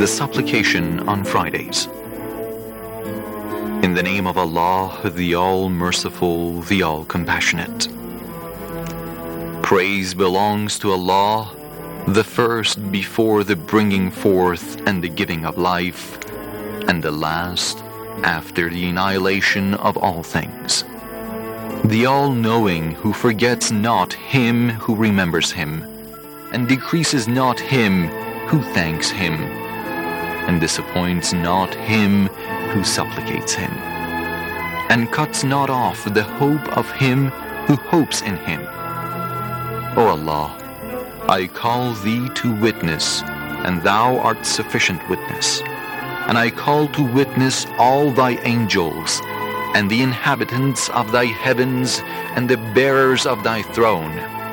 the supplication on Fridays. In the name of Allah, the All-Merciful, the All-Compassionate. Praise belongs to Allah, the first before the bringing forth and the giving of life, and the last after the annihilation of all things. The All-Knowing, who forgets not him who remembers him, and decreases not him who thanks him, and disappoints not him who supplicates him, and cuts not off the hope of him who hopes in him. O Allah, I call thee to witness, and thou art sufficient witness. And I call to witness all thy angels, and the inhabitants of thy heavens, and the bearers of thy throne,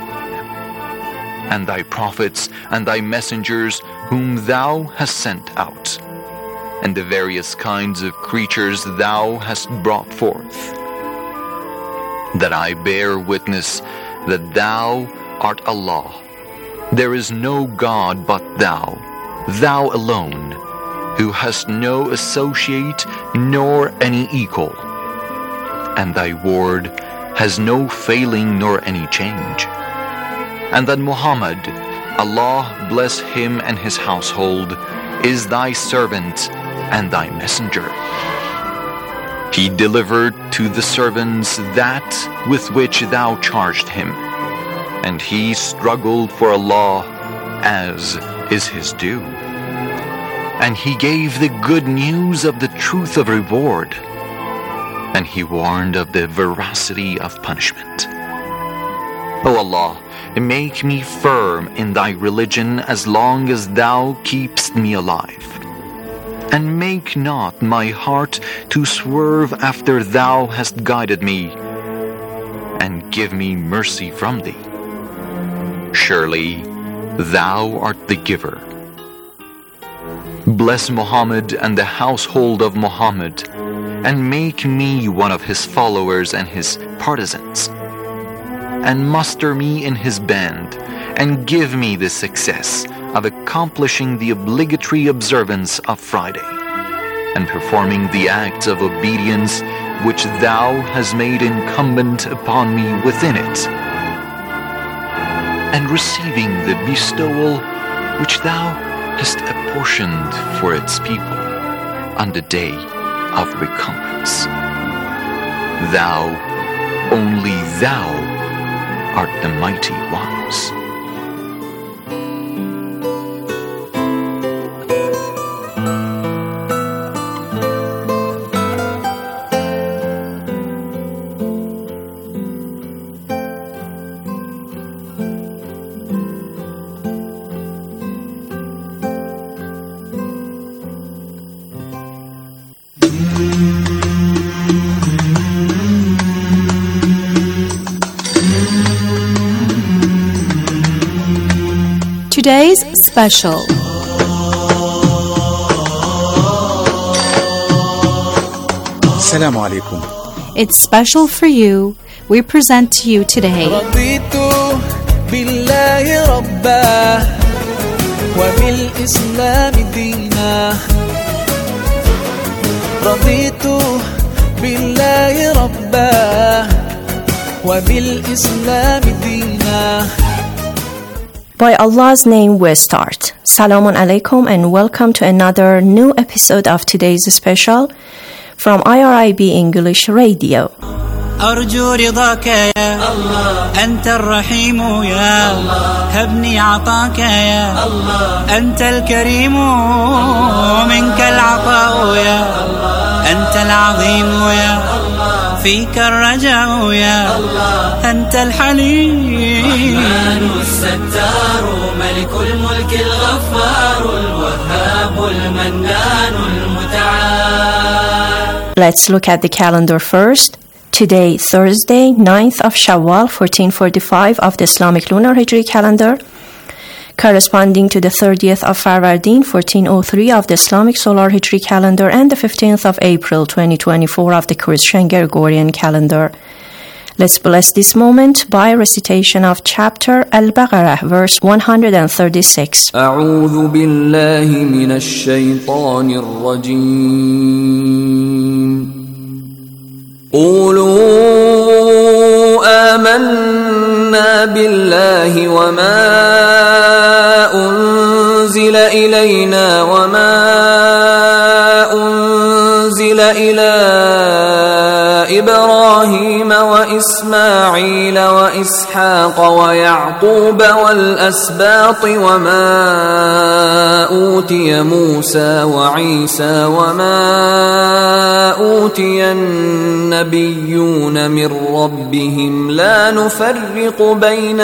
and thy prophets, and thy messengers, whom thou hast sent out, and the various kinds of creatures thou hast brought forth, that I bear witness that thou art Allah. There is no God but thou, thou alone, who hast no associate nor any equal, and thy word has no failing nor any change. And that Muhammad, Allah bless him and his household, is thy servant and thy messenger. He delivered to the servants that with which thou charged him, and he struggled for Allah as is his due. And he gave the good news of the truth of reward, and he warned of the veracity of punishment. O Allah, make me firm in thy religion as long as thou keepst me alive, and make not my heart to swerve after thou hast guided me, and give me mercy from thee. Surely thou art the giver. Bless Muhammad and the household of Muhammad, and make me one of his followers and his partisans, and muster me in his band, and give me the success of accomplishing the obligatory observance of Friday, and performing the acts of obedience which thou hast made incumbent upon me within it, and receiving the bestowal which thou hast apportioned for its people on the day of recompense. Thou, only thou, art the mighty ones. Today's special. Assalamu alaikum. It's special for you. We present to you today. رضيت بالله ربا وبالإسلام دينا. رضيت بالله ربا وبالإسلام دينا. By Allah's name we start. Salamun alaikum and welcome to another new episode of today's special from IRIB English Radio. أرجو رضاك يا الله أنت الرحيم يا الله هبني عطاك يا الله أنت الكريم منك العطاء يا الله أنت العظيم يا الله فيك الرجاء يا الله أنت الحليم الرحمن الستار ملك الملك الغفار الوهاب المنان المتعال. Let's look at the calendar first. Today, Thursday, 9th of Shawwal, 1445 of the Islamic Lunar Hijri calendar, corresponding to the 30th of Farvardin, 1403 of the Islamic Solar Hijri calendar, and the 15th of April, 2024 of the Christian Gregorian calendar. Let's bless this moment by recitation of chapter Al-Baqarah, verse 136. أعوذ بالله من الشيطان الرجيم قولوا آمنا بالله وما أنزل إلينا وما أنزل إلى إبراهيم وإسماعيل وإسحاق ويعقوب والأسباط وما أوتي موسى وعيسى وما أوتي النبيون من ربهم لا نفرق بين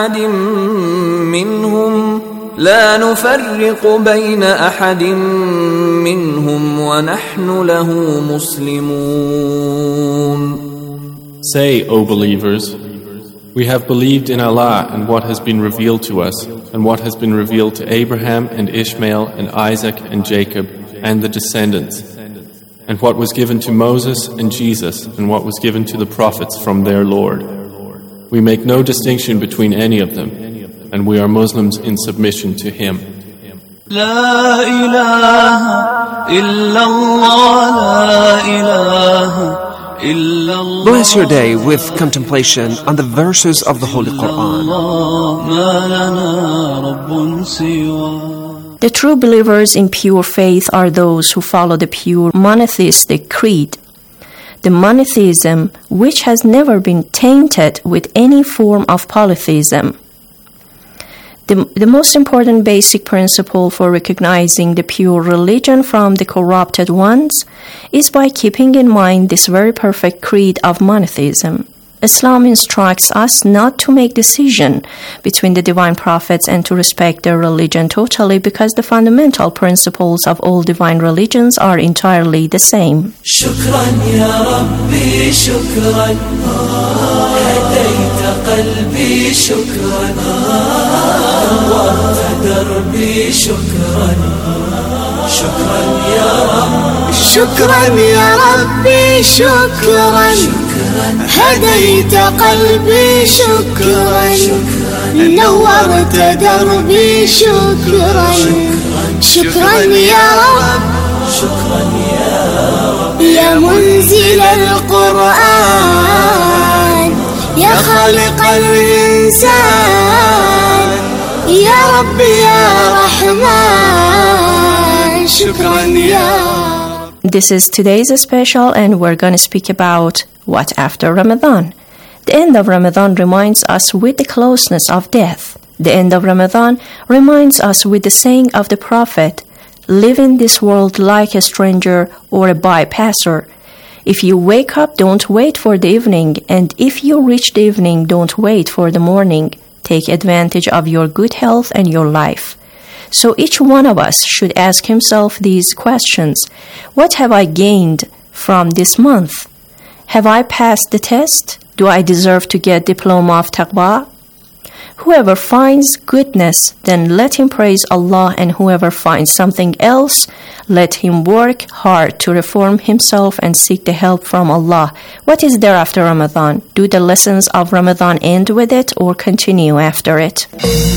أحد منهم ونحن له مسلمون. Say, O believers, we have believed in Allah and what has been revealed to us, and what has been revealed to Abraham and Ishmael and Isaac and Jacob and the descendants, and what was given to Moses and Jesus, and what was given to the prophets from their Lord. We make no distinction between any of them, and we are Muslims in submission to Him. La ilaha illallah, la ilaha. Bless your day with contemplation on the verses of the Holy Quran. The true believers in pure faith are those who follow the pure monotheistic creed, the monotheism which has never been tainted with any form of polytheism. The most important basic principle for recognizing the pure religion from the corrupted ones is by keeping in mind this very perfect creed of monotheism. Islam instructs us not to make decision between the divine prophets and to respect their religion totally, because the fundamental principles of all divine religions are entirely the same. Shukran ya Rabbi, shukran, hadayta qalbi, shukran, nawwarta darbi, shukran, shukran ya Rabbi, shukran ya Rabbi, shukran, هديت قلبي شكرا نورت دربي شكرا شكرا يا رب يا منزل القرآن يا خالق الإنسان يا رب يا رحمن شكرا يا رب. This is today's special, and we're going to speak about what after Ramadan. The end of Ramadan reminds us with the closeness of death. The end of Ramadan reminds us with the saying of the Prophet, live in this world like a stranger or a bypasser. If you wake up, don't wait for the evening, and if you reach the evening, don't wait for the morning. Take advantage of your good health and your life. So each one of us should ask himself these questions. What have I gained from this month? Have I passed the test? Do I deserve to get diploma of taqwa? Whoever finds goodness, then let him praise Allah, and whoever finds something else, let him work hard to reform himself and seek the help from Allah. What is there after Ramadan? Do the lessons of Ramadan end with it or continue after it?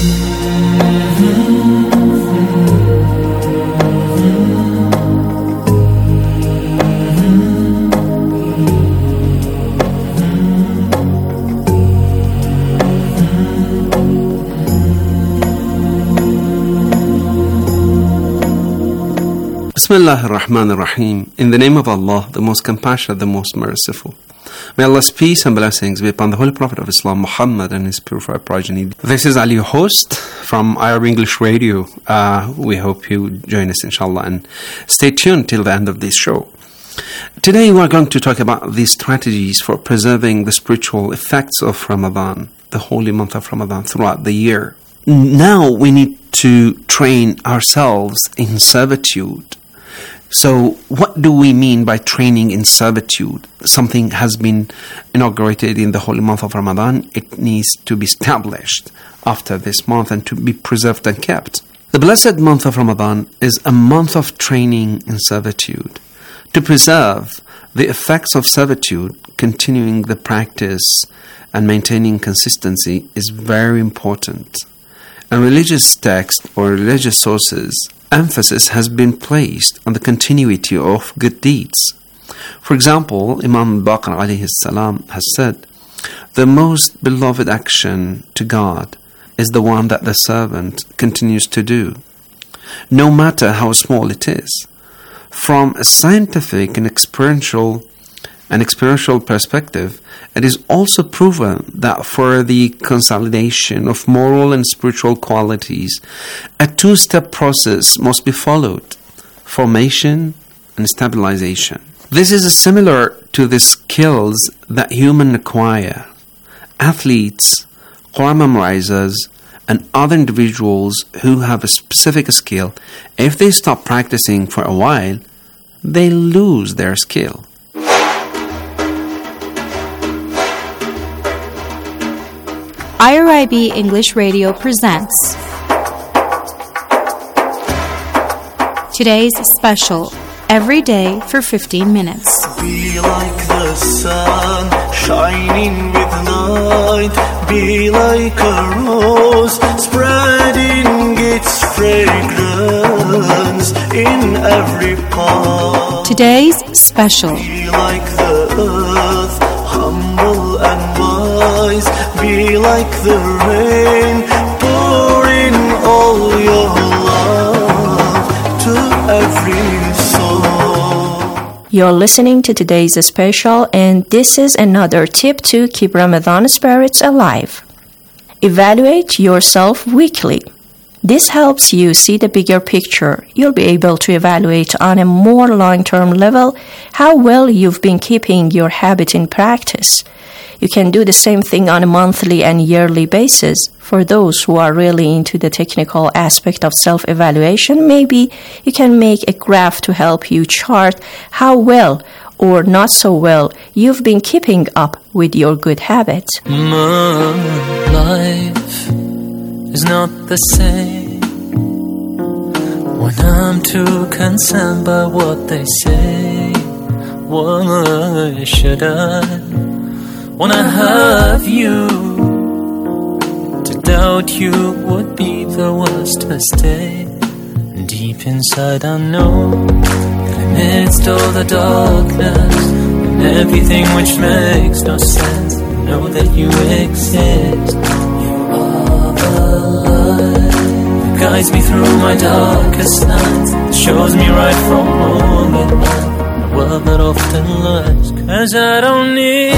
Bismillah ar-Rahman ar-Rahim. In the name of Allah, the most compassionate, the most merciful. May Allah's peace and blessings be upon the Holy Prophet of Islam, Muhammad, and his purified progeny. This is Ali, your host from Arab English Radio. We hope you join us, inshallah, and stay tuned till the end of this show. Today we are going to talk about these strategies for preserving the spiritual effects of Ramadan, the holy month of Ramadan, throughout the year. Now we need to train ourselves in servitude. So what do we mean by training in servitude? Something has been inaugurated in the holy month of Ramadan. It needs to be established after this month and to be preserved and kept. The blessed month of Ramadan is a month of training in servitude, to preserve The effects of servitude, continuing the practice and maintaining consistency is very important. In religious texts or religious sources, emphasis has been placed on the continuity of good deeds. For example, Imam Baqir alayhi salam has said, "The most beloved action to God is the one that the servant continues to do, no matter how small it is." From a scientific and experiential perspective, it is also proven that for the consolidation of moral and spiritual qualities, a two-step process must be followed: formation and stabilization. This is similar to the skills that humans acquire. Athletes, Quran memorizers, and other individuals who have a specific skill, if they stop practicing for a while, they lose their skill. IRIB English Radio presents today's special, every day for 15 minutes. Be like the sun, shining with light. Be like a rose, spreading its fragrance in every part. Today's special. Be like the earth, humble and wise. Be like the rain, pour in all your love to every soul. You're listening to today's special, and this is another tip to keep Ramadan spirits alive. Evaluate yourself weekly. This helps you see the bigger picture. You'll be able to evaluate on a more long-term level how well you've been keeping your habit in practice. You can do the same thing on a monthly and yearly basis. For those who are really into the technical aspect of self-evaluation, maybe you can make a graph to help you chart how well or not so well you've been keeping up with your good habits. My life is not the same when I'm too concerned by what they say. Why should I, when I have you, to doubt you would be the worst mistake. Deep inside I know that amidst all the darkness and everything which makes no sense, I know that you exist. You are the light that guides me through my darkest nights, that shows me right from wrong at night, a world that often lies. 'Cause I don't need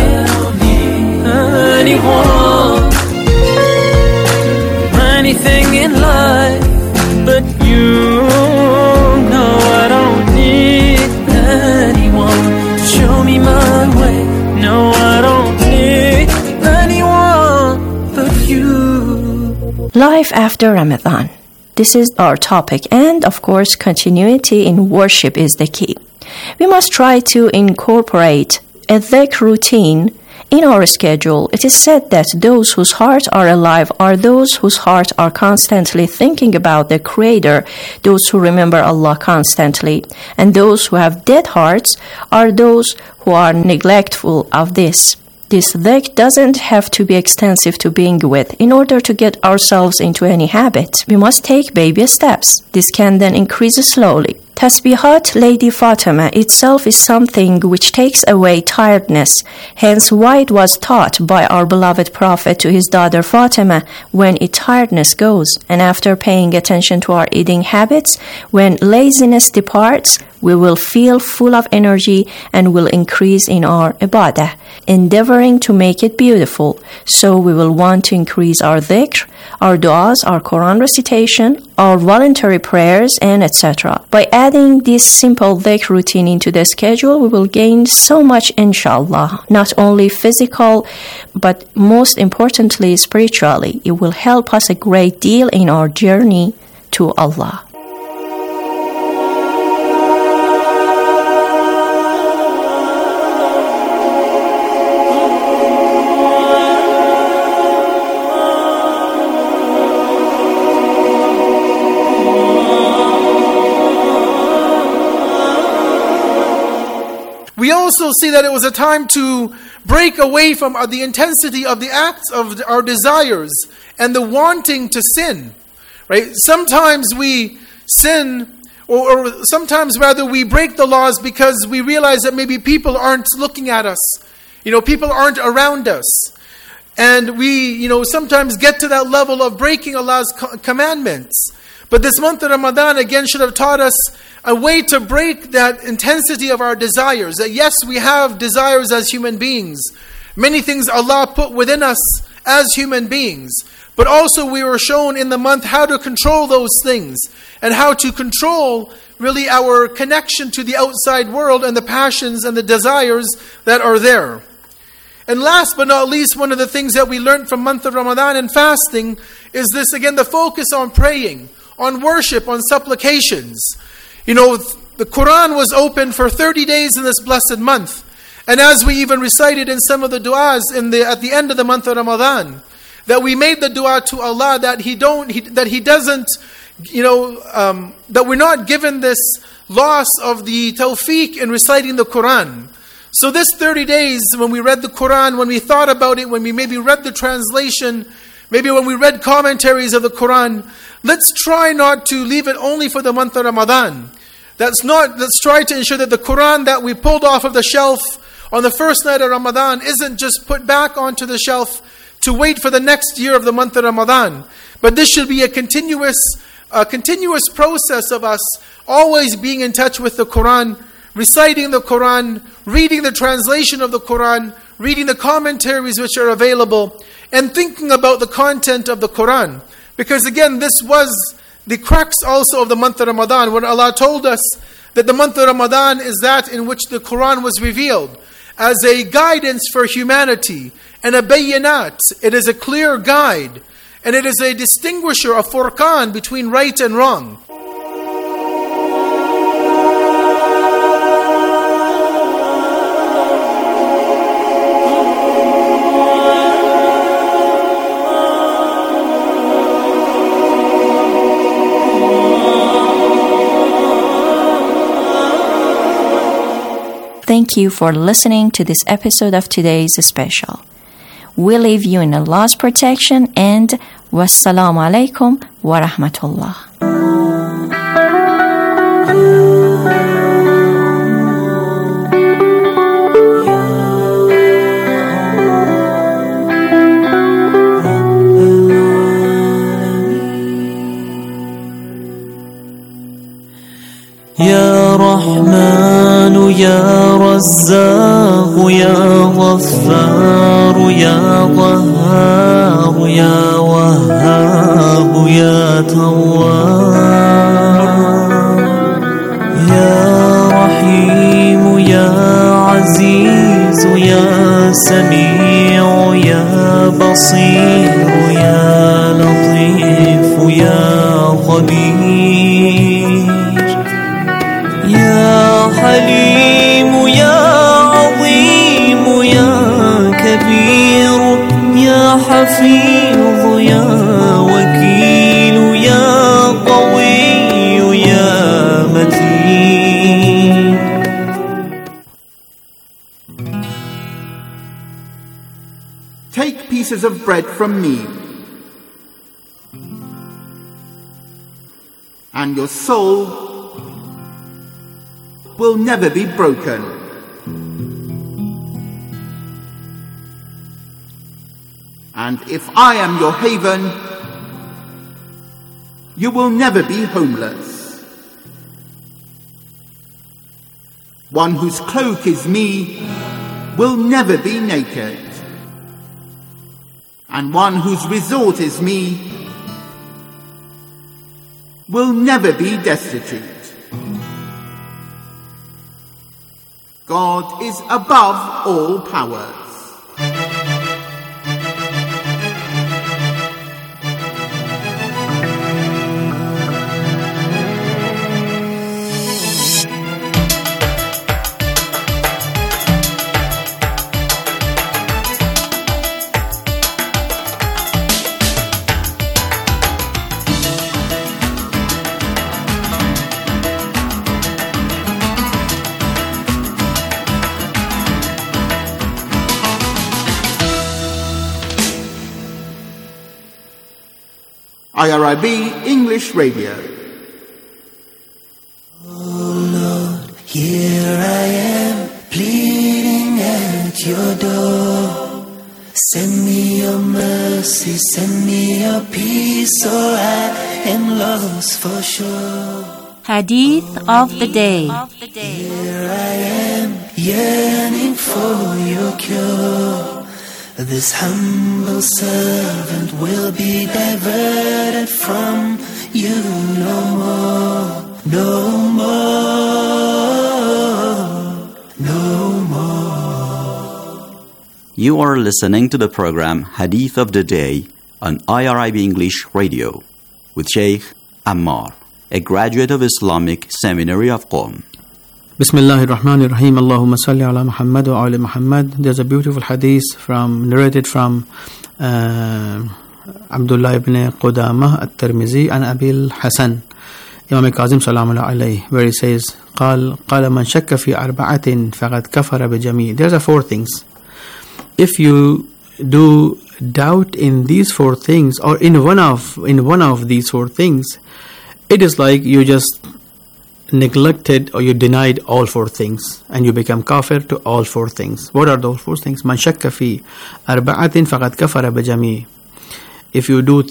anyone, anything in life but you. No, I don't need anyone to show me my way. No, I don't need anyone but you. Life after Ramadan. This is our topic, and of course, continuity in worship is the key. We must try to incorporate a dhikr routine in our schedule. It is said that those whose hearts are alive are those whose hearts are constantly thinking about the Creator, those who remember Allah constantly. And those who have dead hearts are those who are neglectful of this. This dhikr doesn't have to be extensive to begin with. In order to get ourselves into any habit, we must take baby steps. This can then increase slowly. Tasbihat Lady Fatima itself is something which takes away tiredness, hence why it was taught by our beloved Prophet to his daughter Fatima, when tiredness goes, and after paying attention to our eating habits, when laziness departs, we will feel full of energy and will increase in our ibadah, endeavoring to make it beautiful. So we will want to increase our dhikr, our du'as, our Quran recitation, our voluntary prayers, and etc. By adding this simple dhikr routine into the schedule, we will gain so much, inshallah, not only physical, but most importantly, spiritually. It will help us a great deal in our journey to Allah. We We also see that it was a time to break away from the intensity of the acts of our desires and the wanting to sin. Right? Sometimes we sin, or sometimes rather we break the laws because we realize that maybe people aren't looking at us. People aren't around us. And we, sometimes get to that level of breaking Allah's commandments. But this month of Ramadan, again, should have taught us a way to break that intensity of our desires. That yes, we have desires as human beings. Many things Allah put within us as human beings. But also we were shown in the month how to control those things. And how to control really our connection to the outside world and the passions and the desires that are there. And last but not least, one of the things that we learned from month of Ramadan and fasting is this, again, the focus on praying, on worship, on supplications. The Quran was opened for 30 days in this blessed month. And as we even recited in some of the du'as at the end of the month of Ramadan, that we made the dua to Allah that that we're not given this loss of the tawfiq in reciting the Quran. So this 30 days, when we read the Quran, when we thought about it, when we maybe read the translation, maybe when we read commentaries of the Quran, let's try not to leave it only for the month of Ramadan. Let's try to ensure that the Quran that we pulled off of the shelf on the first night of Ramadan isn't just put back onto the shelf to wait for the next year of the month of Ramadan. But this should be a continuous process of us always being in touch with the Quran, reciting the Quran, reading the translation of the Quran, reading the commentaries which are available, and thinking about the content of the Quran. Because again, this was the crux also of the month of Ramadan, when Allah told us that the month of Ramadan is that in which the Quran was revealed as a guidance for humanity and a bayinat. It is a clear guide, and it is a distinguisher, a furqan between right and wrong. Thank you for listening to this episode of today's special. We leave you in Allah's protection, and wassalamu alaikum wa rahmatullah. يا رحمن يا رزاق يا غفار يا قهار يا وهاب يا تواب يا رحيم يا عزيز يا سميع يا بصير يا لطيف يا خبير يا حليم يا عظيم يا كبير يا حفيظ يا وكيل يا قوي يا متين. Take pieces of bread from me, and your soul will never be broken. And if I am your haven, you will never be homeless. One whose cloak is me will never be naked. And one whose resort is me will never be destitute. God is above all powers. IRIB English Radio. Oh Lord, here I am, pleading at your door. Send me your mercy, send me your peace, or I am lost for sure. Hadith of the Day. Here I am, yearning for your cure. This humble servant will be diverted from you no more, no more, no more. You are listening to the program Hadith of the Day on IRIB English Radio with Sheikh Ammar, a graduate of Islamic Seminary of Qom. Bismillahir Rahmanir Rahim. Allahumma salli ala Muhammad wa ala Muhammad. There's a beautiful hadith narrated from Abdullah ibn Qudamah at-Tirmizi and Abil Hasan, Imam Kazim salamullah alayhi, where he says, قال من شك في أربعة فقد كفر بجميع. There's a four things. If you do doubt in these four things, or in one of these four things, it is like you just neglected or you denied all four things and you become kafir to all four things. What are those four things? Man shakka fi arba'atin faqad kafara bijami. If you do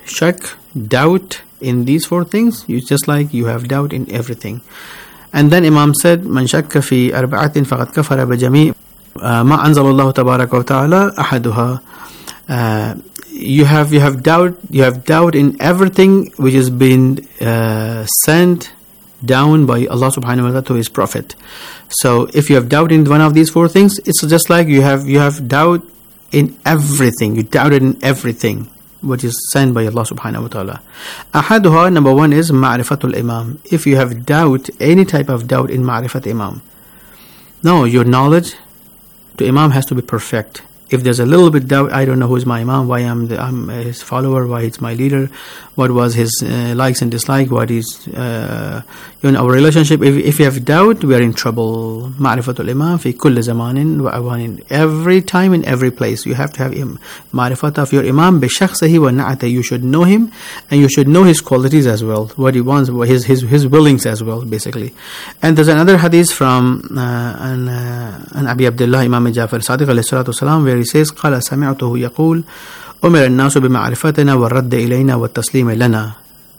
doubt in these four things, you just like you have doubt in everything. And then Imam said, Man shakka fi arba'atin faqad kafara bijami. Ma anzalallahu tabaraka wa ta'ala ahaduha. You have doubt in everything which has been sent down by Allah subhanahu wa ta'ala to His Prophet. So if you have doubt in one of these four things, it's just like you have doubt in everything. You doubted in everything which is sent by Allah subhanahu wa ta'ala. Ahaduha, number one, is ma'rifatul imam. If you have doubt, any type of doubt in ma'rifat imam, no, your knowledge to imam has to be perfect. If there's a little bit doubt, I don't know who is my imam, why I'm his follower, why he's my leader, what was his likes and dislikes, what is our relationship. If you have doubt, we are in trouble. Ma'rifatul imam fi kulli zamanin wa awanin. Every time in every place, you have to have ma'rifat of your imam bi shakhsihi wa na'ati. You should know him, and you should know his qualities as well, what he wants, his willings as well, basically. And there's another hadith from an Abi Abdullah Imam Jafar Sadiq alayhi salatu wasalam, where he says, قال سمعته يقول أمر الناس بمعرفتنا والرد إلينا والتسليم لنا.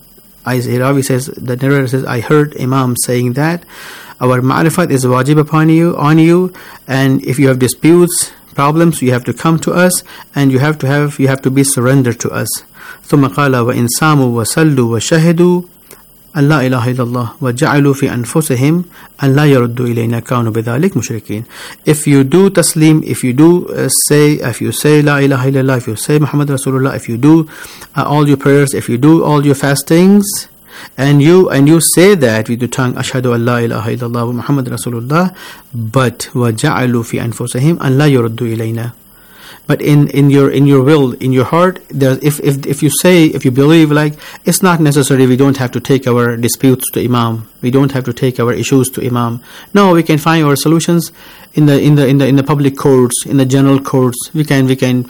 Ravi says, the narrator says, I heard Imam saying that our ma'rifat is wajib on you, and if you have disputes, problems, you have to come to us, and you have to be surrendered to us. ثم قال وإن صاموا وصلوا وشهدوا أن لا إله إلا الله وجعلوا في أنفسهم أن لا يردوا إلينا كانوا بذلك مشركين. If you do taslim, if you say La ilaha illallah, if you say Muhammad Rasulullah, if you do all your prayers, if you do all your fastings, and you say that with your tongue, Ashhadu an la ilaha illallah wa Muhammad Rasulullah, but وجعلوا في أنفسهم أن لا يردوا إلينا. But in your will, in your heart, if you believe, like, it's not necessary, we don't have to take our disputes to Imam, we don't have to take our issues to Imam. No, we can find our solutions in the public courts, in the general courts. We can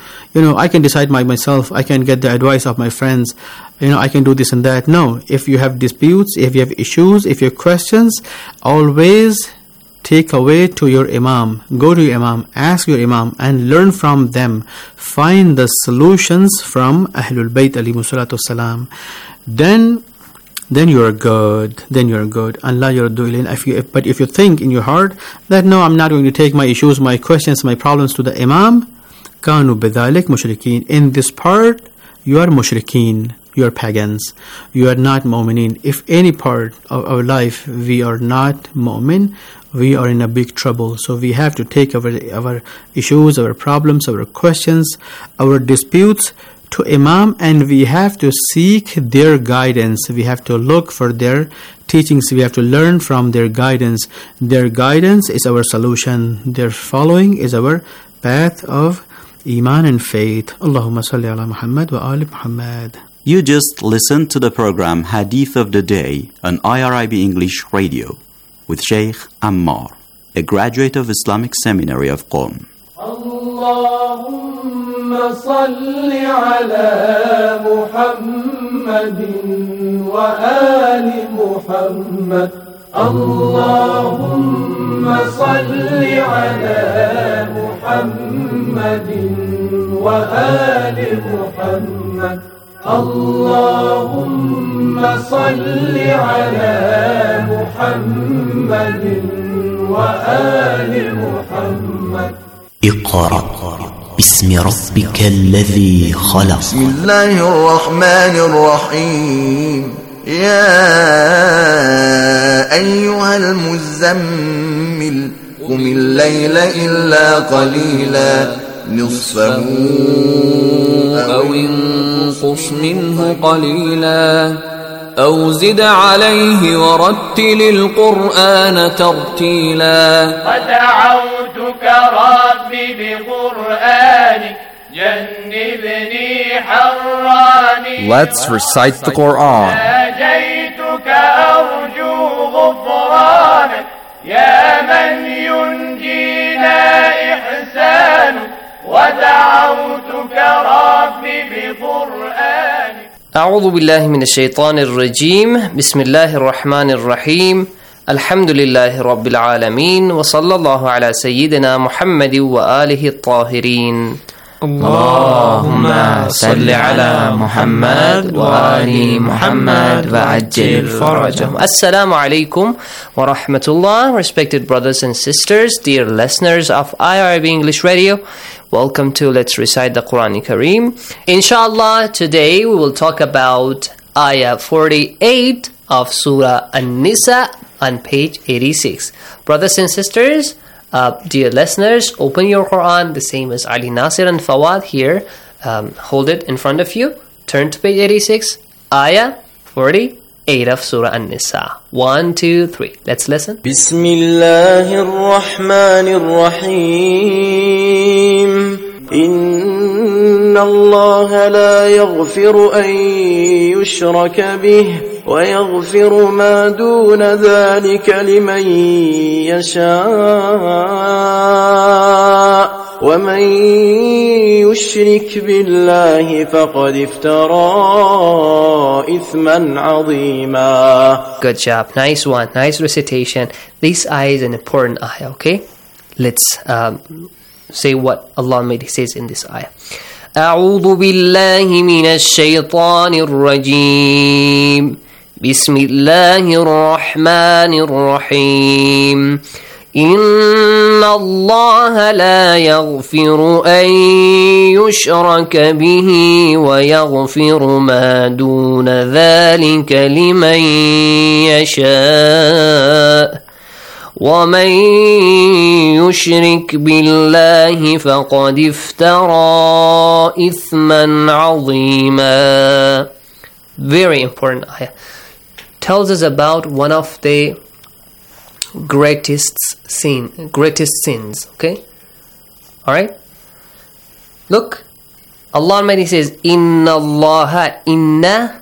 I can decide myself. I can get the advice of my friends. I can do this and that. No, if you have disputes, if you have issues, if you have questions, always take away to your imam, go to your imam, ask your imam, and learn from them. Find the solutions from Ahlul Bayt alayhimu salatu salam. Then you are good. Allah yurdu ilayna. But if you think in your heart that no, I'm not going to take my issues, my questions, my problems to the imam, kanu bidhalik mushrikeen. In this part, you are mushrikeen. You are pagans. You are not mu'minin. If any part of our life we are not mu'min, we are in a big trouble. So we have to take our issues, our problems, our questions, our disputes to Imam, and we have to seek their guidance. We have to look for their teachings. We have to learn from their guidance. Their guidance is our solution. Their following is our path of Iman and faith. Allahumma salli ala Muhammad wa ali Muhammad. You just listened to the program Hadith of the Day on IRIB English Radio with Sheikh Ammar, a graduate of Islamic Seminary of Qom. Allahumma salli ala Muhammad محمد وآل محمد اللهم صل على محمد وآل محمد اللهم صل على محمد وآل محمد اقرأ باسم ربك الذي خلق. بسم الله الرحمن الرحيم. يا أيها المزمل قم الليل إلا قليلا نصفه أو انقص منه قليلا أو زد عليه ورتل القرآن ترتيلا. ودعوتك ربي بقرآنك جنبني حراني. Let's recite the Quran. ناجيتك أرجو غفرانك يا من ينجينا إحسانك. ودعوتك ربي بقرآنك. أعوذ بالله من الشيطان الرجيم. بسم الله الرحمن الرحيم. الحمد لله رب العالمين وصلى الله على سيدنا محمد وآله الطاهرين. اللهم صل على محمد وآل محمد وعجل فرجهم. Assalamu alaikum wa rahmatullah. Respected brothers and sisters, dear listeners of IRIB English Radio, welcome to Let's Recite the Quran Kareem. Inshallah, today we will talk about Ayah 48 of Surah An-Nisa on page 86. Brothers and sisters, dear listeners, open your Quran, the same as Ali Nasir and Fawad here. Hold it in front of you. Turn to page 86, Ayah 48 of Surah An-Nisa. 1, 2, 3. Let's listen. Bismillahir Rahmanir Rahim. Inna Allah la yaghfiru an yushraka bih ويغفر ما دون ذلك لمن يشاء ومن يشرك بالله فقد افترى إثما عظيما. Good job. Nice one. Nice recitation. This ayah is an important ayah, okay? Let's say what Allah Almighty says in this ayah. أعوذ بالله من الشيطان الرجيم. بسم الله الرحمن الرحيم. إن الله لا يغفر أن يشرك به ويغفر ما دون ذلك لمن يشاء ومن يشرك بالله فقد افترى إثما عظيما. Very important ayah. Tells us about one of the greatest sins, okay? Alright? Look, Allah Almighty says, Inna Allah, inna,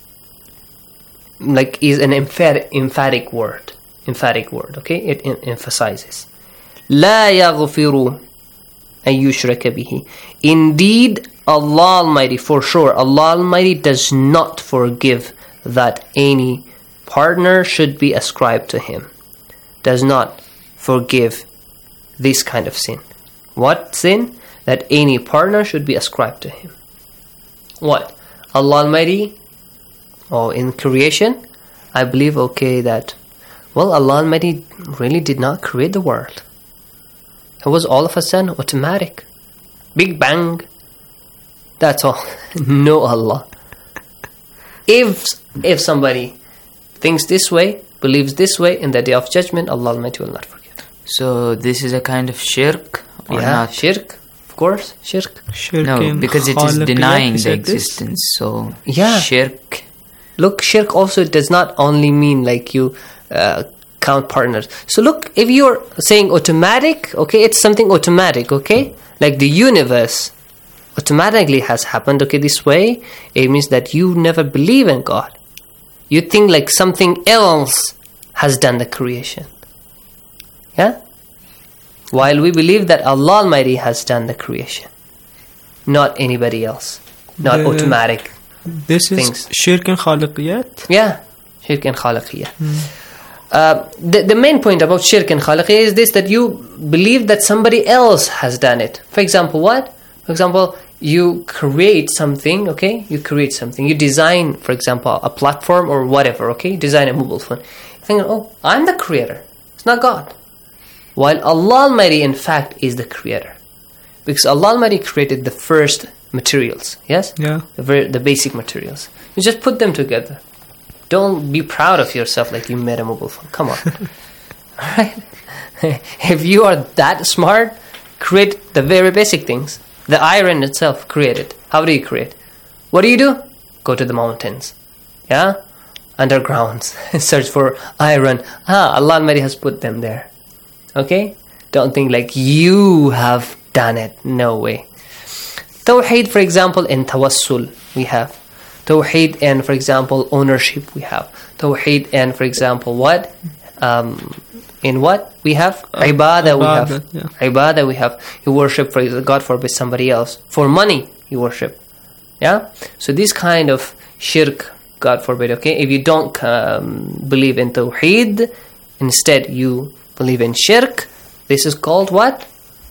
like is an emphatic word, okay? It emphasizes. La yaghfiru an yushraka bihi. Indeed, Allah Almighty, for sure, Allah Almighty does not forgive that any partner should be ascribed to Him. Does not forgive this kind of sin. What sin? That any partner should be ascribed to Him. What? Allah Almighty, in creation, I believe, okay, that, well, Allah Almighty really did not create the world. It was all of a sudden automatic. Big bang. That's all. No Allah. If somebody thinks this way, believes this way, in the day of judgment, Allah Almighty will not forgive. So this is a kind of shirk or not? Shirk. Of course, shirk. No, because it is denying the existence. So shirk. Look, shirk also does not only mean like you count partners. So look, if you're saying automatic, okay, it's something automatic, okay? Like the universe automatically has happened, okay, this way, it means that you never believe in God. You think like something else has done the creation. Yeah? While we believe that Allah Almighty has done the creation, not anybody else, not automatic. This is shirk and khaliqiyat? Yeah, shirk and khaliqiyat. The main point about shirk and khaliqiyah is this, that you believe that somebody else has done it. For example, what? For example, you create something, okay? You create something. You design, for example, a platform or whatever, okay? Design a mobile phone. You think, oh, I'm the creator. It's not God. While Allah Almighty, in fact, is the creator. Because Allah Almighty created the first materials, yes? Yeah. The basic materials. You just put them together. Don't be proud of yourself like you made a mobile phone. Come on. Alright? If you are that smart, create the very basic things. The iron itself, create it. How do you create? What do? Go to the mountains. Yeah? Undergrounds. Search for iron. Allah Almighty has put them there. Okay? Don't think like you have done it. No way. Tawheed, for example, in tawassul, we have. Tawheed and, for example, ownership, we have. Tawheed and, for example, what? In what? We have ibadah, we have. Yeah. Ibadah, we have. You worship, for God forbid, somebody else. For money, you worship. Yeah? So this kind of shirk, God forbid, okay? If you don't believe in Tawheed, instead you believe in shirk, this is called what?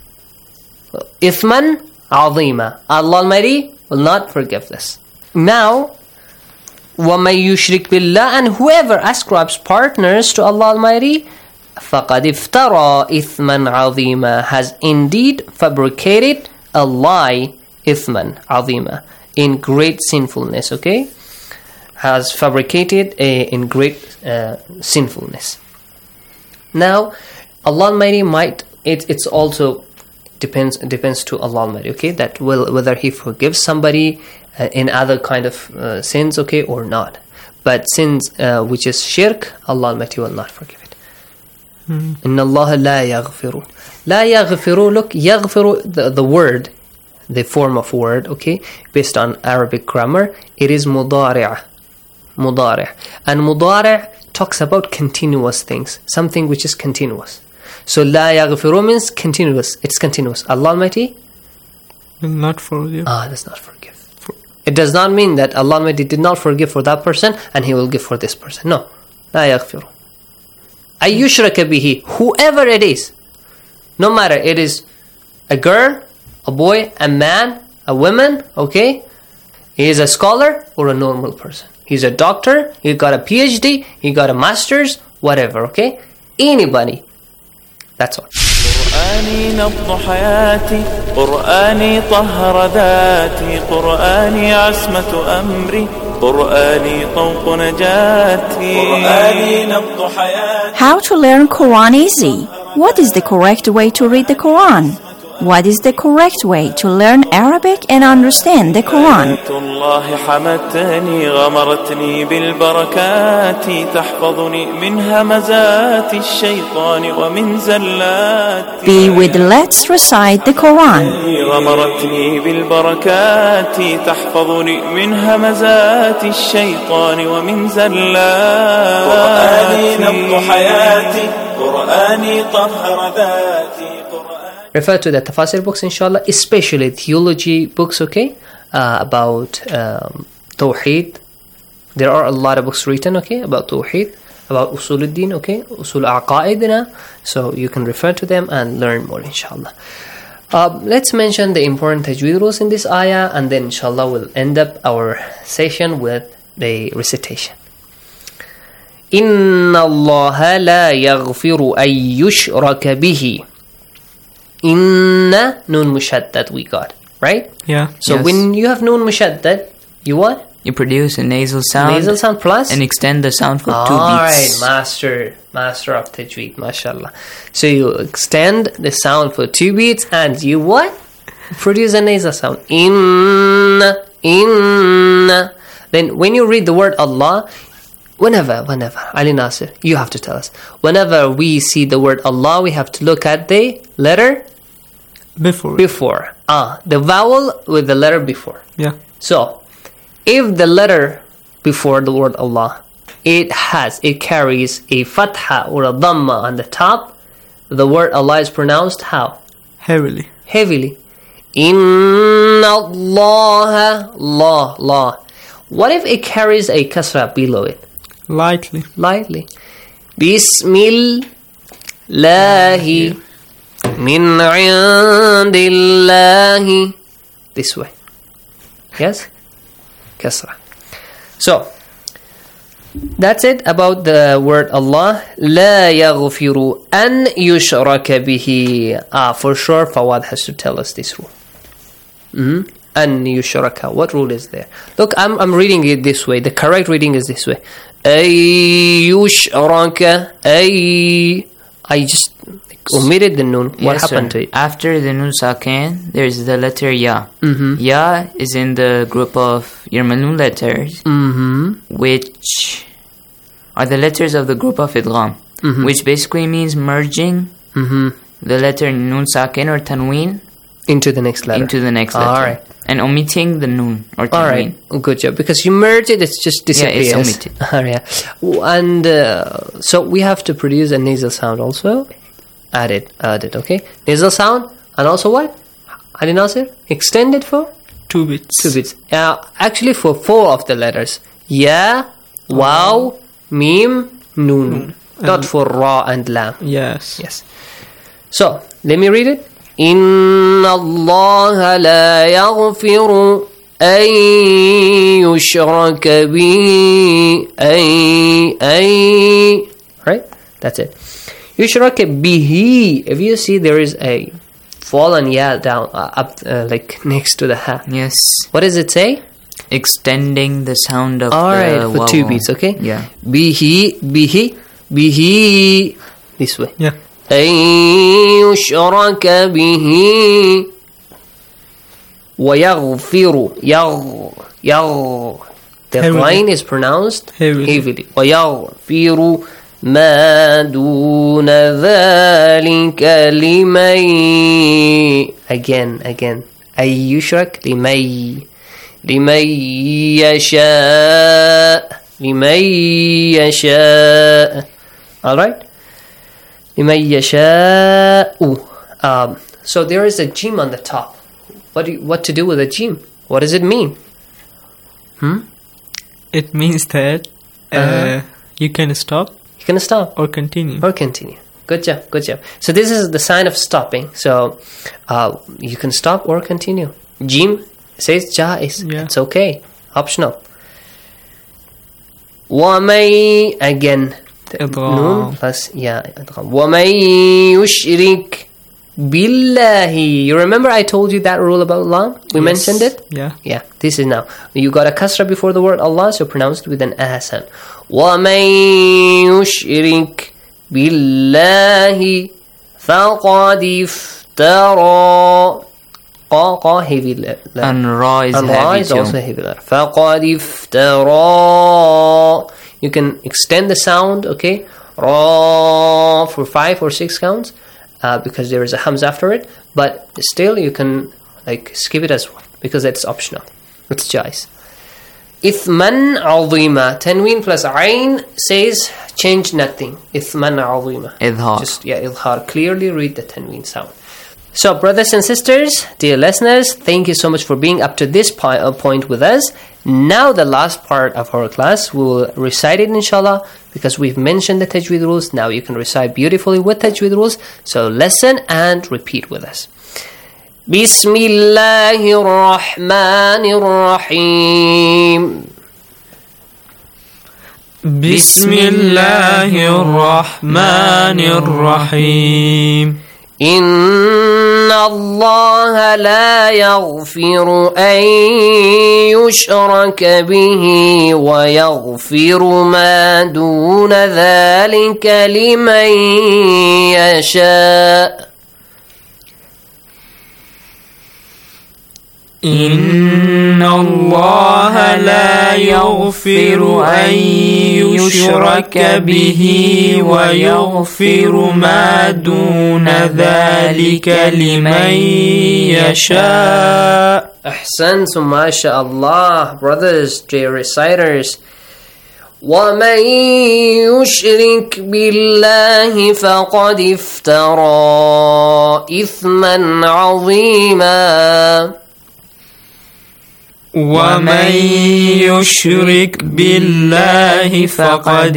Ithman azima. Allah Almighty will not forgive this. Now, وَمَن يُشْرِكْ بِاللَّهِ, and whoever ascribes partners to Allah Almighty, فَقَدْ افْتَرَى إِثْمًا عَظِيمًا, has indeed fabricated a lie, إِثْمًا عَظِيمًا, in great sinfulness, okay? Has fabricated in great sinfulness. Now, Allah Almighty might, it's also depends to Allah Almighty, okay? That whether He forgives somebody in other kind of sins, okay, or not. But sins which is shirk, Allah Almighty will not forgive it. Inna Allah la yaghfiru. La yaghfiru, look, yaghfiru, the word, the form of word, okay, based on Arabic grammar, it is mudari'. Mudari'. And mudari' talks about continuous things, something which is continuous. So la yaghfiru means continuous, it's continuous. Allah Almighty will not forgive. Does not forgive. It does not mean that Allah Almighty did not forgive for that person and He will give for this person. No. La yaghfiru. Ayyushraka bihi, whoever it is, no matter it is a girl, a boy, a man, a woman, okay? He is a scholar or a normal person. He's a doctor, he got a PhD, he got a master's, whatever, okay? Anybody. That's all. قرآني نبض حياتي، قرآني طهر ذاتي، قرآني عصمة أمري، قرآني طوق نجاتي، قرآني نبض حياتي. How to learn Quran easy? What is the correct way to read the Quran? What is the correct way to learn Arabic and understand the Quran? الله حمتني غمرتني بالبركات تحفظني من همزات الشيطان ومن زلات. Be with Let's Recite the Quran. غمرتني بالبركات تحفظني من همزات الشيطان ومن زلات. قرآني نبض حياتي، قرآني طهر ذاتي. Refer to the tafsir books, inshallah, especially theology books, okay, about Tawheed. There are a lot of books written, okay, about Tawheed, about Usul al-Din, okay, Usul al-Aqaidina, so you can refer to them and learn more, inshallah. Let's mention the important tajweed rules in this ayah, and then, inshallah, we'll end up our session with the recitation. إِنَّ اللَّهَ لَا يَغْفِرُ أَن يُشْرَكَ بِهِ. Inna nun mushaddad we got, right? Yeah. So Yes. when you have nun mushaddad, you what? You produce a nasal sound. Nasal sound plus? And extend the sound for 2 beats. Alright, master of tajweed, mashallah. So you extend the sound for 2 beats and you what? Produce a nasal sound. Inna. Then when you read the word Allah, whenever, Ali Nasir, you have to tell us. Whenever we see the word Allah, we have to look at the letter before. The vowel with the letter before. Yeah. So, if the letter before the word Allah, it carries a fatha or a dhamma on the top, the word Allah is pronounced how? Heavily. Inna Allah, Allah. What if it carries a kasra below it? Lightly. Bismillahi min indillahi. This way. Yes? Kasra. So, that's it about the word Allah. لا يغفر أن يشرك به. For sure, Fawad has to tell us this rule. أن يشرك. What rule is there? Look, I'm reading it this way. The correct reading is this way. أي يشرك. I just omitted the nun. What happened to it? After the nun sakin, there's the letter ya. Ya is in the group of your malun letters, which are the letters of the group of idgham, which basically means merging the letter nun sakin or tanween into the next letter. All right. And omitting the nun or tanween. All right, good job. Because you merge it, it's just disappears. Yeah, it's omitted. And so we have to produce a nasal sound also. Add it, okay? Nasal sound, and also what? Ali Nasir? Extended for? 2 bits. 2 bits. Actually for 4 of the letters. Ya, waw, mim, nun. Not for ra and lam. Yes. So, let me read it. إن الله لا يغفر أن يشرك به Right? That's it. يشرك به. If you see there is a fallen ya down up like next to the ha. Yes. What does it say? Extending the sound of Alright, the for 2 beats, okay? Yeah. Bihi. This way. Yeah. أن يشرك به ويغفر The line is pronounced heavily. ويغفر ما دون ذلك لمن. Again. أن يشرك لمن يشاء. Alright? لمن يشاء. So there is a jim on the top. What to do with a jim? What does it mean? It means that you can stop. You can stop or continue. Good job. So this is the sign of stopping. So you can stop or continue. Jim says jaiz. Yeah. It's okay. Optional. وَمَن. Again. Nun plus idgham. وَمَن يُشْرِكْ بِاللَّهِ. You remember I told you that rule about Allah? We mentioned it? Yeah. This is now. You got a kasra before the word Allah, so pronounced with an ahsan. وَمَن يُشْرِكْ بِاللَّهِ فَقَدْ افْتَرَى. Qa heavy letter. And ra is and heavy ra is too. also heavy letter. فَقَدْ افْتَرَى. You can extend the sound, okay? Ra for 5 or 6 counts, because there is a hamza after it. But still, you can skip it as well, because it's optional. It's jais. Ithman azima. Tanween plus ayn says change nothing. Ithman azima. Idhar. Just idhar. Clearly read the tanween sound. So, brothers and sisters, dear listeners, thank you so much for being up to this point with us. Now, the last part of our class, we will recite it, inshallah, because we've mentioned the tajweed rules. Now you can recite beautifully with tajweed rules. So, listen and repeat with us. Bismillahir Rahmanir Rahim. Bismillahir Rahmanir Rahim. إن الله لا يغفر أن يشرك به ويغفر ما دون ذلك لمن يشاء. إن الله لا يغفر أن يشرك به ويغفر ما دون ذلك لمن يشاء. أحسنتم ما شاء الله. Brothers, dear reciters. ومن يشرك بالله فقد افترى إثما عظيما. ومن يشرك بالله فقد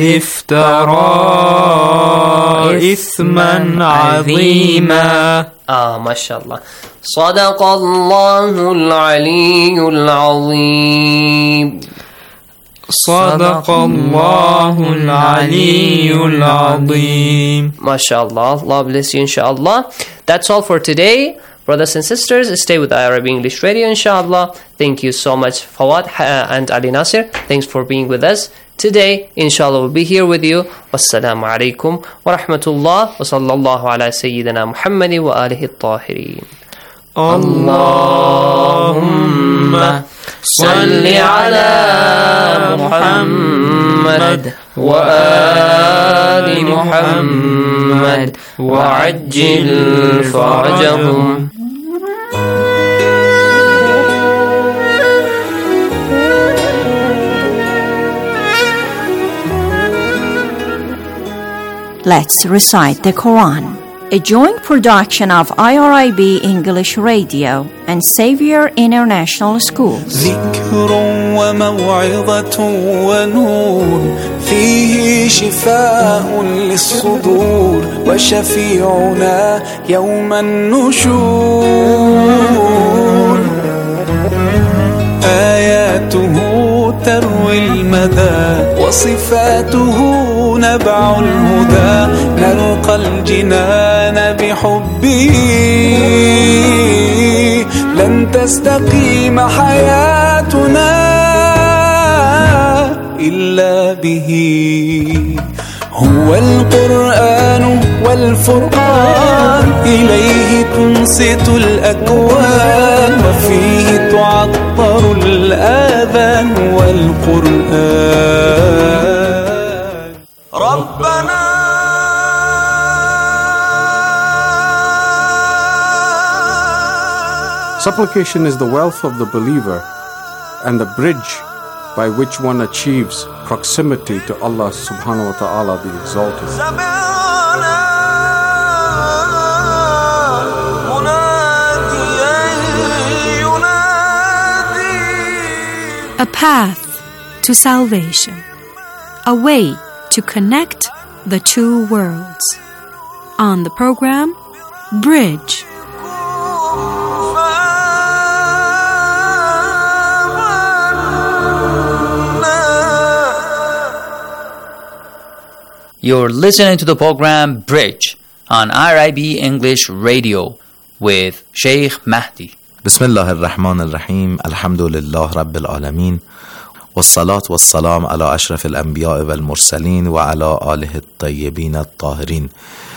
افترى إثما عظيما. MashaAllah. صدق الله العلي العظيم. صدق الله العلي العظيم. MashaAllah. Allah bless you, inshallah. That's all for today. Brothers and sisters, stay with IRIB English Radio, inshallah. Thank you so much, Fawad and Ali Nasir. Thanks for being with us today. Inshallah, we'll be here with you. Wassalamu alaikum wa rahmatullah wa sallallahu ala sayyidina Muhammadi wa alihi at-tahirin. Allahumma salli ala Muhammad wa ali Muhammad wa ajil farajahum. Let's recite the Quran. A joint production of IRIB English Radio and Xavier International School. ذكر وموعظة ونور فيه شفاء للصدور وشفيعنا يوم النشور آياته تروي المدى وصفاته نبع الهدى نلقى الجنان بحبه لن تستقيم حياتنا إلا به هو القرآن والفرقان إليه تنصت الأكوان وفيه تعطر الآذان والقرآن ربنا Supplication is the wealth of the believer and the bridge by which one achieves proximity to Allah subhanahu wa ta'ala the Exalted. A path to salvation, a way to connect the two worlds. On the program, Bridge. You're listening to the program Bridge on IRIB English Radio with Sheikh Mahdi. Bismillah ar-Rahman ar-Rahim. Alhamdulillah Rabbil Alameen. والصلاة والسلام على أشرف الأنبياء والمرسلين وعلى آله الطيبين الطاهرين.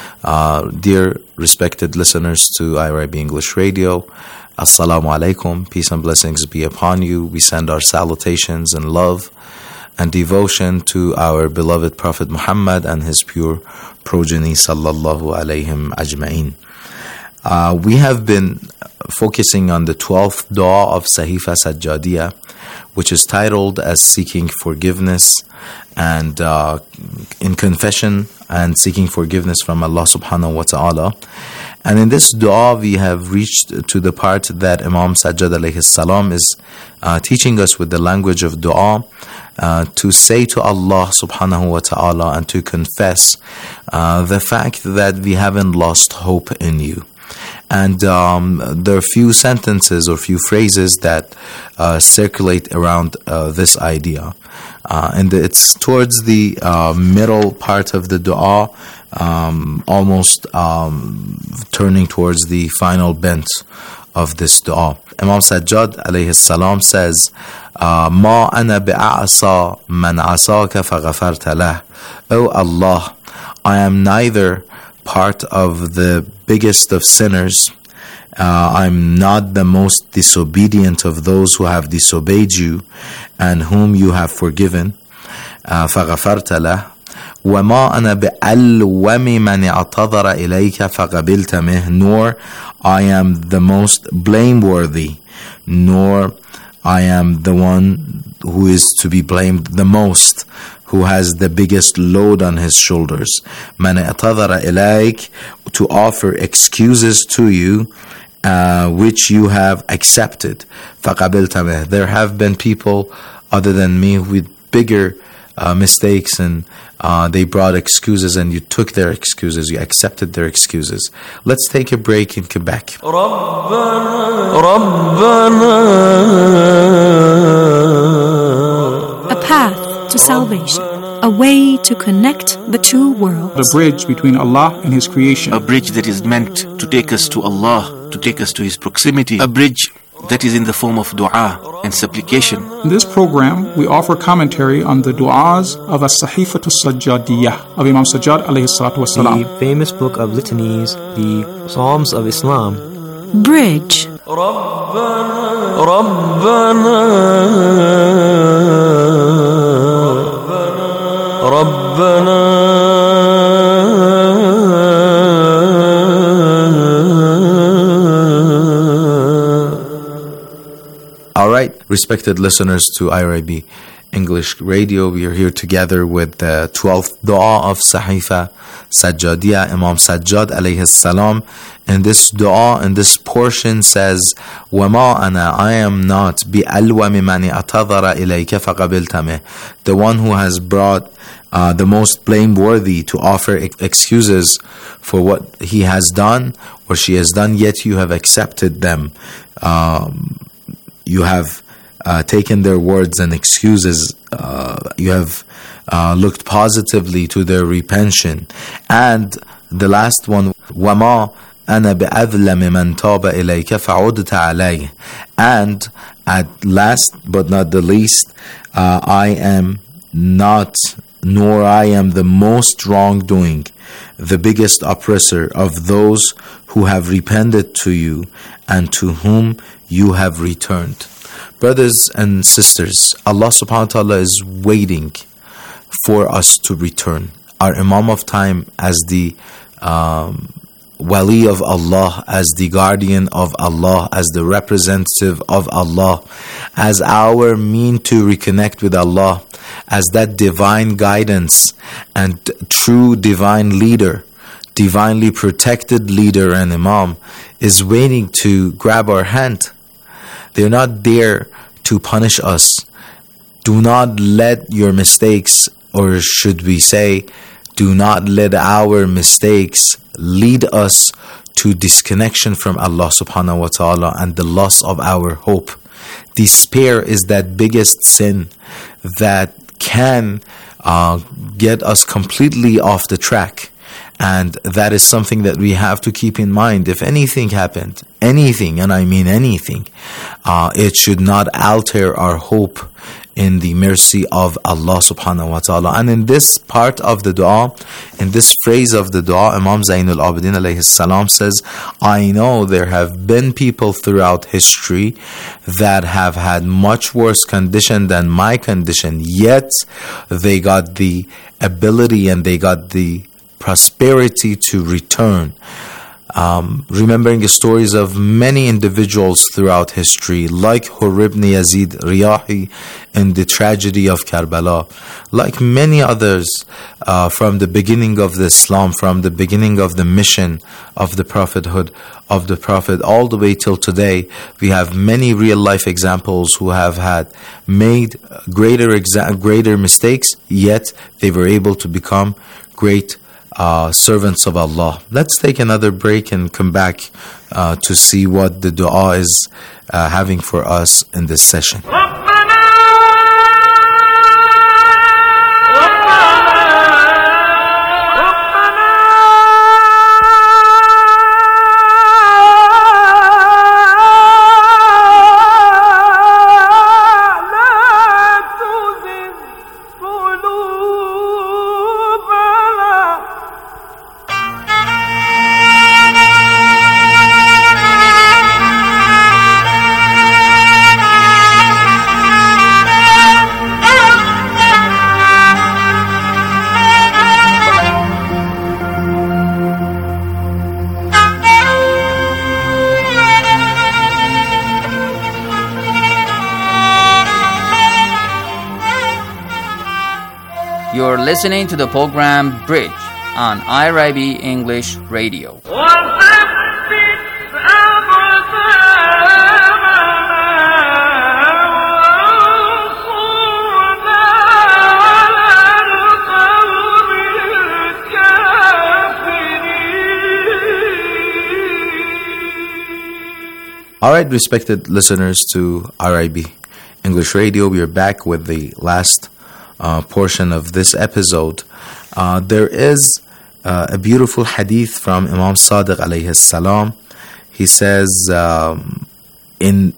Dear respected listeners to IRIB English Radio, Assalamu alaikum, peace and blessings be upon you. We send our salutations and love and devotion to our beloved Prophet Muhammad and his pure progeny sallallahu alayhim ajma'in. We have been focusing on the 12th dua of Sahifa Sajjadiyah, which is titled as Seeking Forgiveness and in confession and seeking forgiveness from Allah subhanahu wa ta'ala. And in this dua we have reached to the part that Imam Sajjad alayhi salam is teaching us with the language of dua to say to Allah subhanahu wa ta'ala and to confess the fact that we haven't lost hope in you. And there are few sentences or few phrases that circulate around this idea. And it's towards the middle part of the dua, almost turning towards the final bent of this dua. Imam Sajjad alayhi salam says, Ma ana bi'a'asa man asaka faghafarta lah. O Allah, I am neither part of the biggest of sinners. I'm not the most disobedient of those who have disobeyed you and whom you have forgiven. فغفرت له وما أنا بألوم من اعتذر إليك فقبلت منه. Nor I am the most blameworthy, nor I am the one who is to be blamed the most, who has the biggest load on his shoulders. من اعتذر إليك, to offer excuses to you, which you have accepted. فَقَبِلْتَ. There have been people other than me with bigger mistakes, and they brought excuses, and you took their excuses, you accepted their excuses. Let's take a break and come back. A path to salvation, a way to connect the two worlds. The bridge between Allah and His creation. A bridge that is meant to take us to Allah, to take us to His proximity. A bridge that is in the form of dua and supplication. In this program, we offer commentary on the du'as of As-Sahifatu Sajjadiyah of Imam Sajjad alayhi salatu wasalam. The famous book of litanies, the Psalms of Islam. Bridge. All right, respected listeners to IRIB English Radio, we are here together with the 12th dua of Sahifa Sajjadiyah, Imam Sajjad alayhi salam. And this dua, in this portion says, وَمَا أَنَا, I am not بِأَلْوَمِ مَنِ أَتَذَرَ إِلَيْكَ فَقَبِلْتَمِ, the one who has brought the most blameworthy to offer excuses for what he has done or she has done, yet you have accepted them. You have taken their words and excuses. You have looked positively to their repention. And the last one, وَمَا أَنَا بِأَذْلَمِ مَنْ تَابَ إِلَيْكَ فَعُدْتَ عَلَيْهِ. And at last but not the least, I am not, nor I am the most wrongdoing, the biggest oppressor of those who have repented to you and to whom you have returned. Brothers and sisters, Allah subhanahu wa ta'ala is waiting for us to return. Our Imam of time, as the Wali of Allah, as the guardian of Allah, as the representative of Allah, as our mean to reconnect with Allah, as that divine guidance and true divine leader, divinely protected leader and Imam, is waiting to grab our hand. They're not there to punish us. Do not let your mistakes, or should we say, do not let our mistakes lead us to disconnection from Allah subhanahu wa ta'ala and the loss of our hope. Despair is that biggest sin that can get us completely off the track. And that is something that we have to keep in mind. If anything happened, anything, and I mean anything, it should not alter our hope in the mercy of Allah subhanahu wa ta'ala. And in this part of the dua, in this phrase of the dua, Imam Zainul Abidin alayhi salam says, I know there have been people throughout history that have had much worse condition than my condition, yet they got the ability and they got the prosperity to return. Remembering the stories of many individuals throughout history, like Hurr ibn Yazid Riyahi in the tragedy of Karbala, like many others from the beginning of the Islam, from the beginning of the mission of the prophethood of the Prophet, all the way till today. We have many real life examples who have had made greater mistakes, yet they were able to become great servants of Allah. Let's take another break and come back to see what the dua is having for us in this session. You're listening to the program Bridge on IRIB English Radio. All right, respected listeners to RIB English Radio, we are back with the last portion of this episode. There is a beautiful hadith from Imam Sadiq alayhi salam. He says, in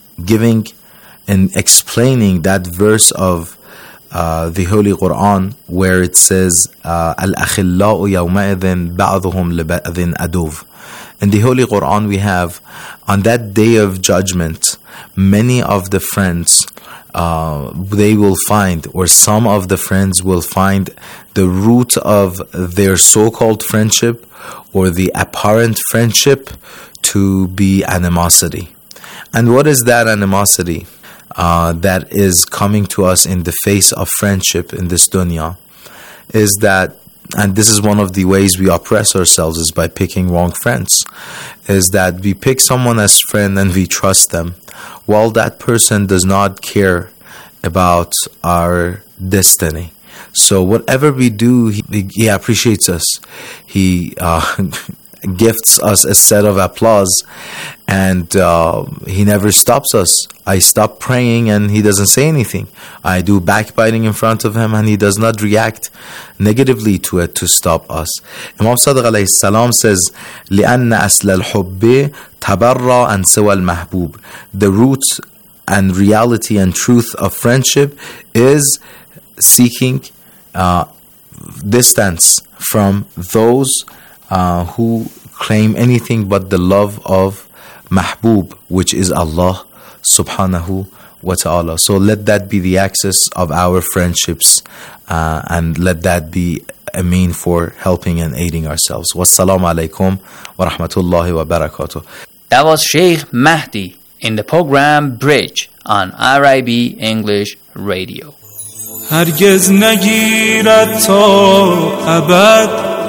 explaining that verse of the Holy Quran where it says, Al-akhillau yawma'idhin ba'dhuhum liba'dhin aduv. In the Holy Quran we have, on that day of judgment, many of the friends, they will find, or some of the friends will find the root of their so-called friendship or the apparent friendship to be animosity. And what is that animosity that is coming to us in the face of friendship in this dunya? Is that, and this is one of the ways we oppress ourselves, is by picking wrong friends, is that we pick someone as friend and we trust them, while that person does not care about our destiny. So whatever we do, he appreciates us. He gifts us a set of applause, and he never stops us. I stop praying and he doesn't say anything. I do backbiting in front of him and he does not react negatively to it to stop us. Imam Sadiq alayhi salam says, لِأَنَّ أَسْلَ الْحُبِّ تَبَرَّى عَنْ سِوَى الْمَحْبُوبِ. The root and reality and truth of friendship is seeking distance from those who claim anything but the love of Mahbub, which is Allah subhanahu wa ta'ala. So let that be the axis of our friendships, and let that be a mean for helping and aiding ourselves. Wassalamu alaikum wa rahmatullahi wa barakatuh. That was Sheikh Mahdi in the program Bridge on RIB English Radio. هرگز نگیرد تا ابد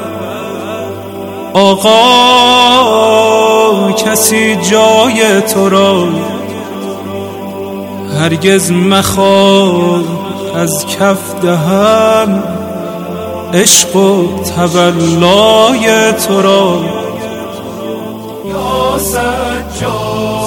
آقا کسی جای تو را، هرگز مخواه از کف دهم عشق و تولای تو را. یا سجاد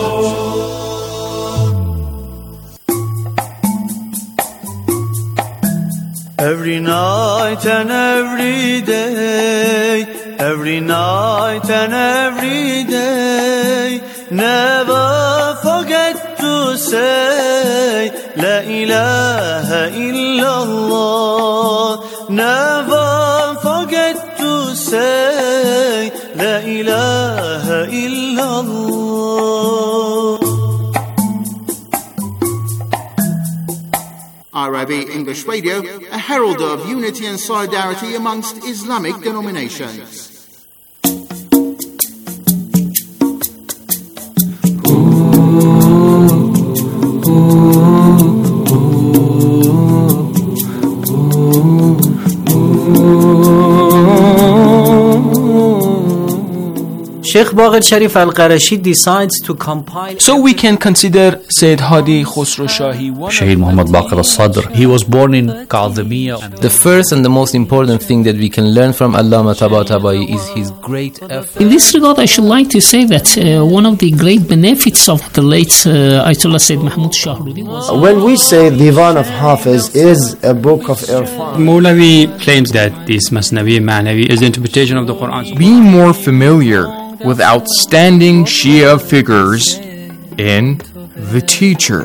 Every night and every day, every night and every day, never forget to say La ilaha illallah. Never forget to say La ilaha illallah. RIB English Radio, a herald of unity and solidarity amongst Islamic denominations. Sheikh Baqir Sharif Al-Qarashi decides to compile. So we can consider Sayyid Hadi Khosrow Shahi. Shaheed Muhammad Baqir Al-Sadr. He was born in Kadhimiya. The first and the most important thing that we can learn from Allama Tabatabai is his great effort. In this regard, I should like to say that one of the great benefits of the late Ayatollah Sayyid Mahmud Shahruddin was... When we say Divan of Hafiz is a book of Irfan, Mawlavi claims that this Masnavi Ma'navi is the interpretation of the Quran. Be more familiar with outstanding Shia figures in The Teacher.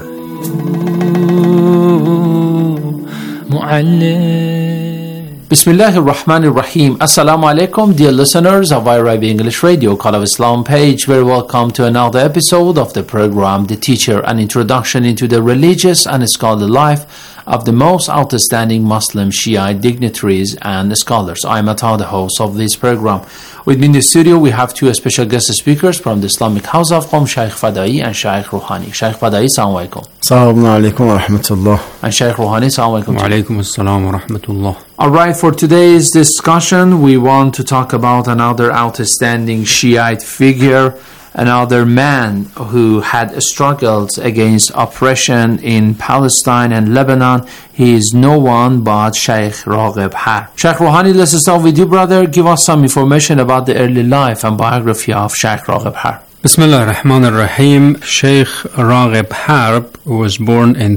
Bismillahir Rahmanir Rahim. Assalamu alaikum, dear listeners of IRIB English Radio, Call of Islam page. Very welcome to another episode of the program The Teacher, an introduction into the religious and scholarly life of the most outstanding Muslim Shiite dignitaries and scholars. I am Atta, the host of this program. With me in the studio, we have two special guest speakers from the Islamic House of Qom, Shaykh Fadai and Shaykh Rouhani. Shaykh Fadai, assalamu alaikum. Assalamu alaikum wa rahmatullah. And Shaykh Rouhani, assalamu alaikum. Wa alaikum assalam wa rahmatullah. Alright, for today's discussion, we want to talk about another outstanding Shiite figure, another man who had struggled against oppression in Palestine and Lebanon. He is no one but Shaykh Raghib Har. Shaykh Rouhani, let's start with you, brother. Give us some information about the early life and biography of Shaykh Raghib Har. Bismillah ar-Rahman ar-Rahim. Sheikh Raghib Harb was born in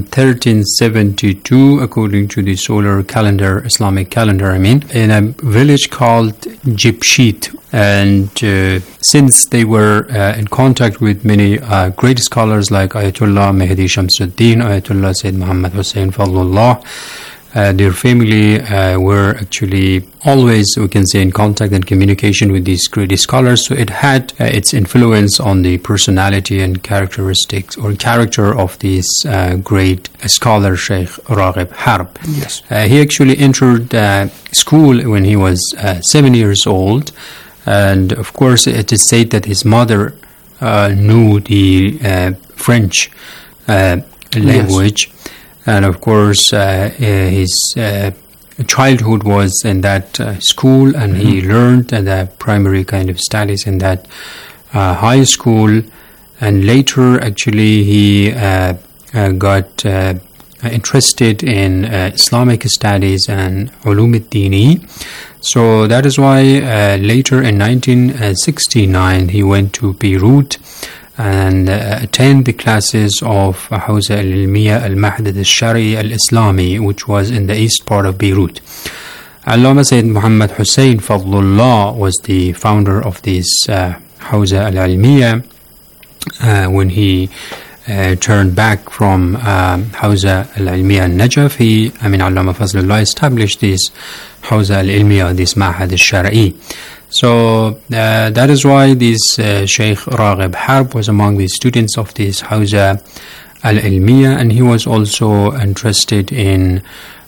1372 according to the solar calendar, Islamic calendar in a village called Jibshit. And since they were in contact with many great scholars like Ayatollah Mehdi Shamsuddin, Ayatollah Sayyid Muhammad Hussain Fadlullah, their family were actually always, we can say, in contact and communication with these great scholars. So it had its influence on the personality and characteristics or character of this great scholar, Sheikh Raghib Harb. Yes. He actually entered school when he was 7 years old. And of course, it is said that his mother knew the French language. Yes. And of course, his childhood was in that school, and he learned the primary kind of studies in that high school. And later, actually, he got interested in Islamic studies and ulum al-dini. So that is why later in 1969, he went to Beirut and attend the classes of Hawza al-Ilmiya al-Mahd al-Shari al-Islami, which was in the east part of Beirut. Allama Sayyid Muhammad Hussain Fadlullah was the founder of this Hawza al-Ilmiya. When he turned back from Hawza al-Ilmiya al-Najaf, Allama Fadlullah established this Hawza al-Ilmiya, this Mahad al-Shari. So that is why this Sheikh Raghib Harb was among the students of this Hawza al-Ilmiya, and he was also interested in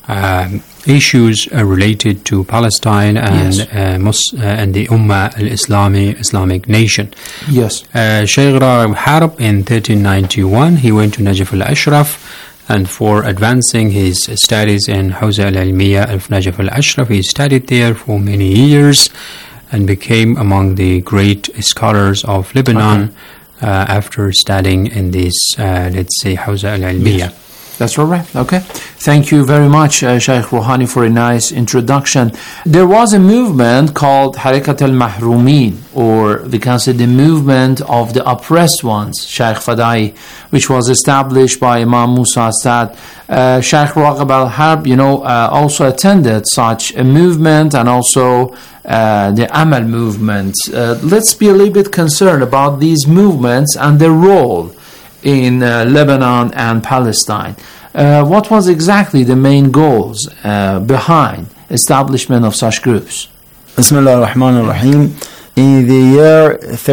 issues related to Palestine and and the Ummah Islamic nation. Yes. Sheikh Raghib Harb in 1391 he went to Najaf al-Ashraf, and for advancing his studies in Hawza al-Ilmiya of Najaf al-Ashraf, he studied there for many years and became among the great scholars of Lebanon after studying in this, let's say, Hawza al-Ilmiya. Yes. That's all right. Okay. Thank you very much, Shaykh Rouhani, for a nice introduction. There was a movement called Harakat al-Mahrumin, or we can say the movement of the oppressed ones, Shaykh Fadai, which was established by Imam Musa Asad. Shaykh Raghib al-Harb, also attended such a movement, and also the Amal movement. Let's be a little bit concerned about these movements and their role in Lebanon and Palestine. What was exactly the main goals behind establishment of such groups? Bismillah ar-Rahman ar-Rahim. In the year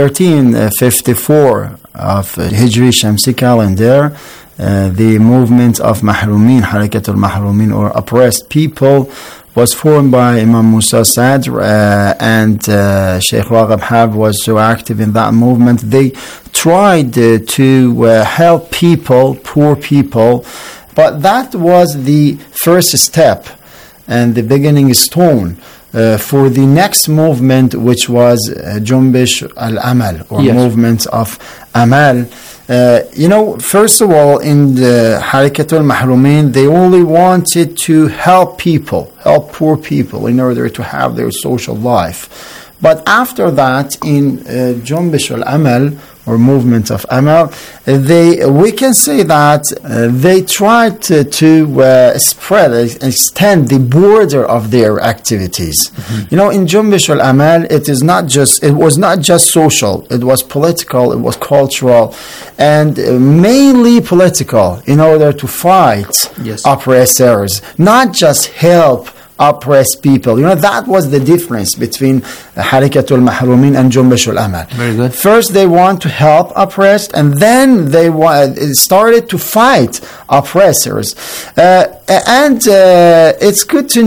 1354 of Hijri Shamsi calendar, the movement of Mahrumin, Harakat al-Mahrumin, or oppressed people, was formed by Imam Musa Sadr, and Sheikh Raghib Harb was so active in that movement. They tried to help people, poor people, but that was the first step and the beginning stone for the next movement, which was Junbish al-Amal, or movement of Amal. First of all, in the Harakat al-Mahrumin, they only wanted to help people, help poor people in order to have their social life. But after that, in Junbish al-Amal, or movement of Amal, we can say that they tried to spread, extend the border of their activities. In Junbish al-Amal, it was not just social, it was political, it was cultural, and mainly political, in order to fight oppressors, not just help oppressed people. That was the difference between Harakat al-Mahrumin and Junbish al-Amal. Very good. First, they want to help oppressed, and then they started to fight oppressors. And it's good to